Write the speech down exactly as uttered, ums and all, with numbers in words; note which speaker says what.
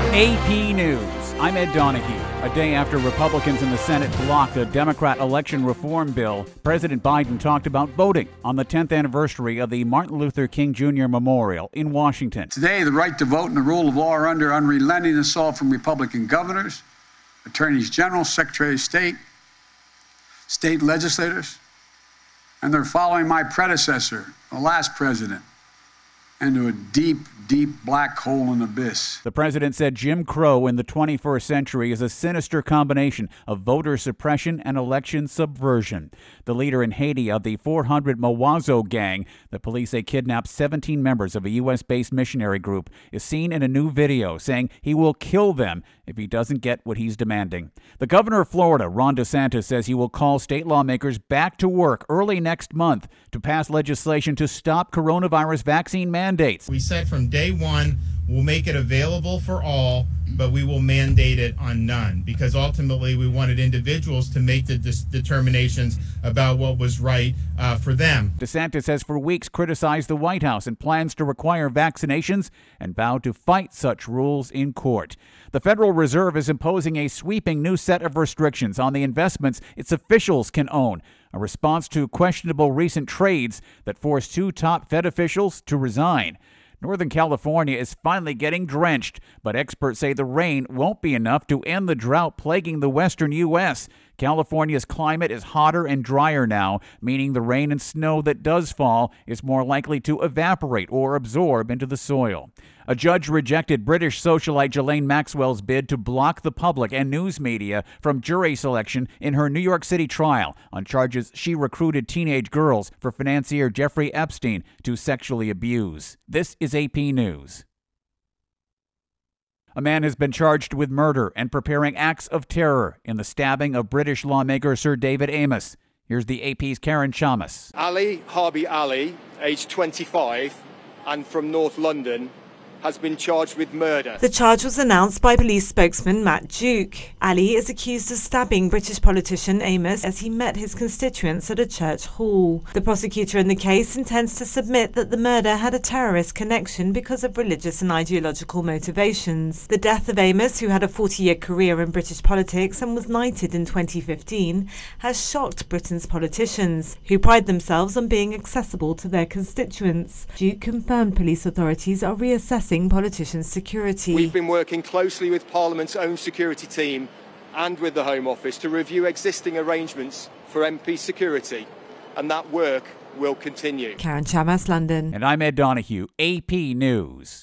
Speaker 1: A P News. I'm Ed Donahue. A day after Republicans in the Senate blocked a Democrat election reform bill, President Biden talked about voting on the tenth anniversary of the Martin Luther King Junior Memorial in Washington.
Speaker 2: Today, the right to vote and the rule of law are under unrelenting assault from Republican governors, attorneys general, secretary of state, state legislators, and they're following my predecessor, the last president, into a deep, deep black hole and abyss.
Speaker 1: The president said Jim Crow in the twenty-first century is a sinister combination of voter suppression and election subversion. The leader in Haiti of the four hundred Mawozo gang, the police say kidnapped seventeen members of a U S-based missionary group, is seen in a new video saying he will kill them if he doesn't get what he's demanding. The governor of Florida, Ron DeSantis, says he will call state lawmakers back to work early next month to pass legislation to stop coronavirus vaccine mandates.
Speaker 3: We said from day one, we'll make it available for all, but we will mandate it on none, because ultimately we wanted individuals to make the dis- determinations about what was right uh, for them.
Speaker 1: DeSantis has for weeks criticized the White House and plans to require vaccinations and vowed to fight such rules in court. The Federal Reserve is imposing a sweeping new set of restrictions on the investments its officials can own, a response to questionable recent trades that forced two top Fed officials to resign. Northern California is finally getting drenched, but experts say the rain won't be enough to end the drought plaguing the western U S California's climate is hotter and drier now, meaning the rain and snow that does fall is more likely to evaporate or absorb into the soil. A judge rejected British socialite Ghislaine Maxwell's bid to block the public and news media from jury selection in her New York City trial on charges she recruited teenage girls for financier Jeffrey Epstein to sexually abuse. This is A P News. A man has been charged with murder and preparing acts of terror in the stabbing of British lawmaker Sir David Amess. Here's the A P's Karen Chamas.
Speaker 4: Ali Harbi Ali, aged twenty-five and from North London, has been charged with murder.
Speaker 5: The charge was announced by police spokesman Matt Duke. Ali is accused of stabbing British politician Amess as he met his constituents at a church hall. The prosecutor in the case intends to submit that the murder had a terrorist connection because of religious and ideological motivations. The death of Amess, who had a forty-year career in British politics and was knighted in twenty fifteen, has shocked Britain's politicians, who pride themselves on being accessible to their constituents. Duke confirmed police authorities are reassessing politicians' security.
Speaker 4: We've been working closely with Parliament's own security team and with the Home Office to review existing arrangements for M P security, and that work will continue.
Speaker 5: Karen Chamas, London.
Speaker 1: And I'm Ed Donahue, A P News.